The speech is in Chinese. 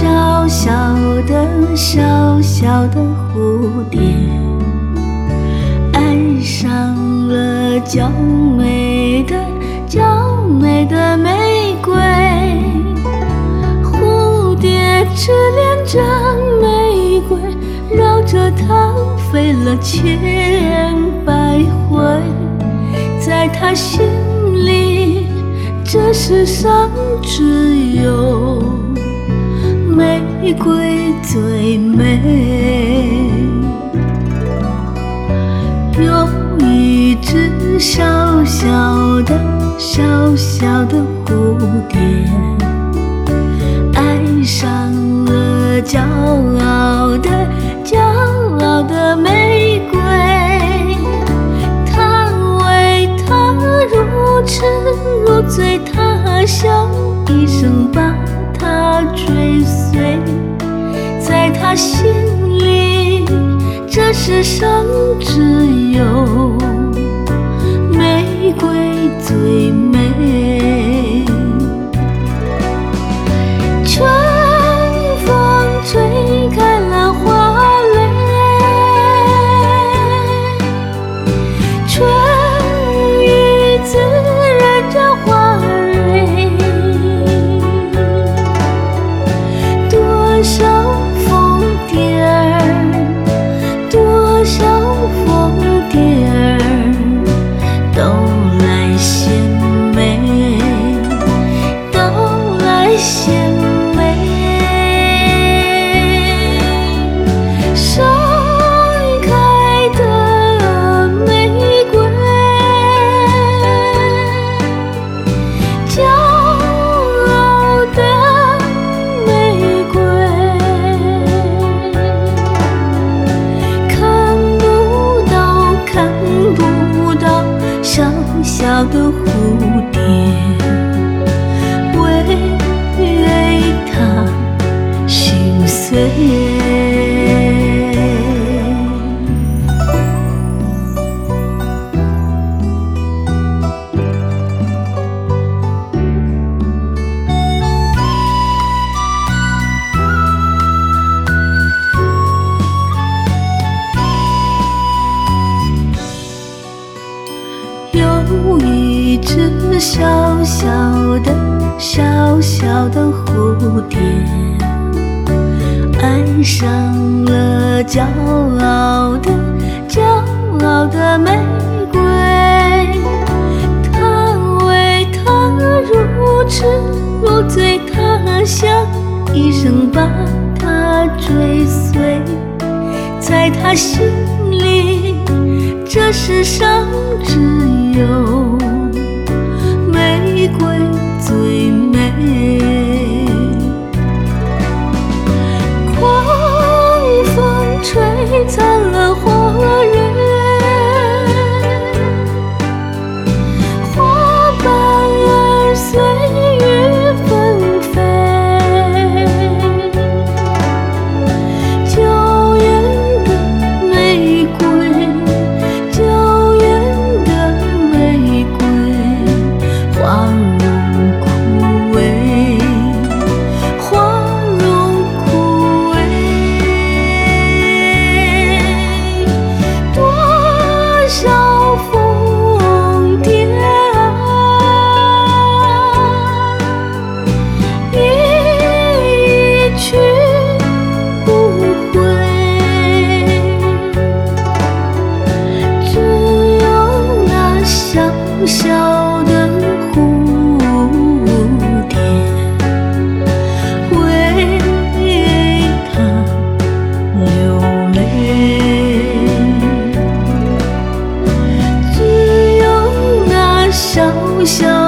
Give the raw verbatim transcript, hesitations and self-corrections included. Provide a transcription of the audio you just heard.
小小的小小的蝴蝶，爱上了娇美的娇美的玫瑰。蝴蝶痴恋着玫瑰，绕着它飞了千百回。在它心里，这世上只有玫瑰最美。有一只小小的小小的蝴蝶，爱上了骄傲的骄傲的玫瑰。它为它如痴如醉，它想一生把它追随。在它心里，这世上只有玫瑰最美。春风吹开了花蕾，春雨滋润着花蕊。多少蜂蝶儿，多少蜂蝶儿都来献媚，都来献媚。盛开的玫瑰，骄傲的玫瑰。看不到，看不到，小小的蝴蝶，为它心碎。有一只小小的小小的蝴蝶，爱上了骄傲的骄傲的玫瑰。它为它如痴如醉，它想一生把它追随。在它心里，这世上只有玫瑰最美。狂风吹散了花蕊，花瓣儿随雨纷飞。娇艳的玫瑰，娇艳的玫瑰，花容枯萎，花容枯萎。多少蜂蝶儿，一去不回。只有那小小的蝴蝶，为它流泪。只有那小小